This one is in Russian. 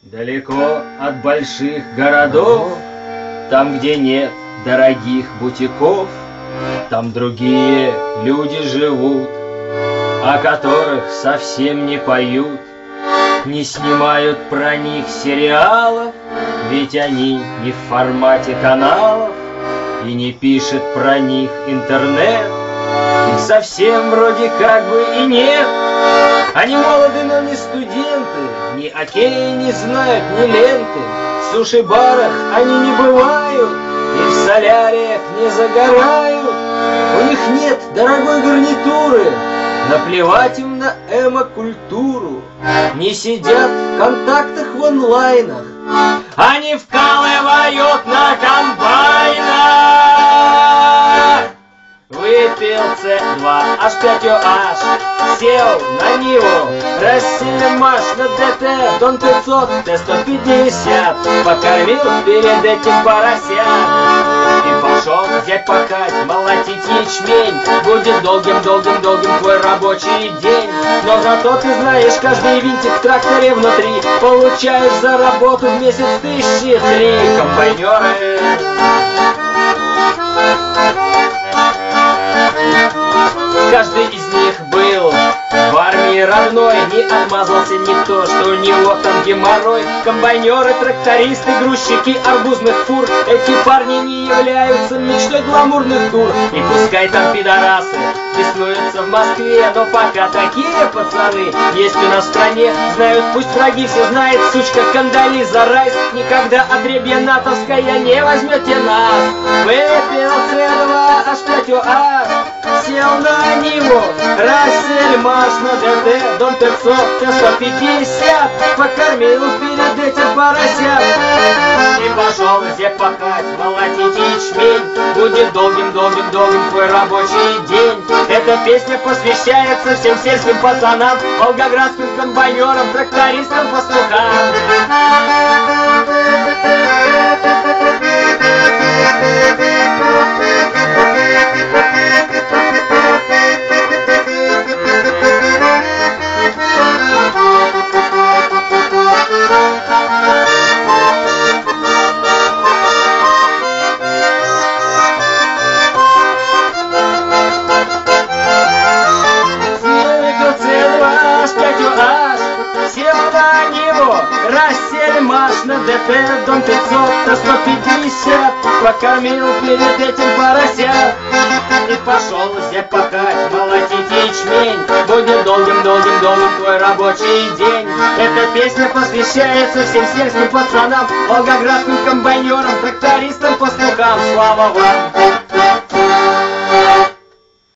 Далеко от больших городов, там, где нет дорогих бутиков, там другие люди живут, о которых совсем не поют, не снимают про них сериалов, ведь они не в формате каналов, и не пишет про них интернет. Их совсем вроде как бы и нет. Они молоды, но не студенты, ни окей не знают, ни ленты. В суши-барах они не бывают, и в соляриях не загорают. У них нет дорогой гарнитуры, наплевать им на эмо-культуру. Не сидят в контактах в онлайнах, они вкалывают на комбайнах. Выпил С2, H5OH, сел на Ниву, Россия-Маш на ДТ, Дон 500, Т-150, покормил перед этим поросят. И пошел взять пахать, молотить ячмень, будет долгим-долгим-долгим твой рабочий день. Но зато ты знаешь, каждый винтик в тракторе внутри получаешь за работу в месяц 1003. Комбайнеры. Каждый из них был в армии родной, не отмазался никто, что у него там геморрой. Комбайнеры, трактористы, грузчики арбузных фур, эти парни не являются мечтой гламурных тур. И пускай там пидорасы беснуются в Москве, но пока такие пацаны есть у нас в стране. Знают, пусть враги все знает, сучка Кандализа Райс, никогда отребье натовская не возьмете нас. Выпил С2, H5OH, сел на Ниву, Россия-Маш на ДТ, Дон 500, Т-150, покормил перед этим поросят. И пошел где пахать, молотить ячмень, будет долгим-долгим-долгим твой рабочий день. Эта песня посвящается всем сельским пацанам, волгоградским комбайнерам, трактористам, пастухам. Россия-Маш на ДТ, Дон 500, Т-150, покормил перед этим поросят. И пошел взять пахать, молотить ячмень, будет долгим-долгим-долгим твой рабочий день. Эта песня посвящается всем сельским пацанам, волгоградским комбайнерам, трактористам, пастухам. Слава вам!